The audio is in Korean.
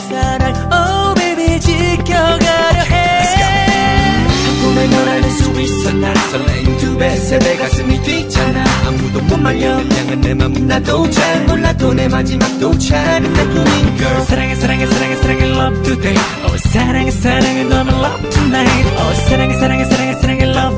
사랑 oh baby 지켜가려 해 한 봄에 널 안을 수 있어 난 설레임 두배 세배 가슴이 뛰잖아 아무도 못 말려 향한 내 맘 나도 잘 몰라도 내 마지막도 작은 내뿐인 girl 사랑해 사랑해 사랑해 사랑해 love today oh 사랑해 사랑해 너는 love tonight oh 사랑해 사랑해 사랑해 사랑해 love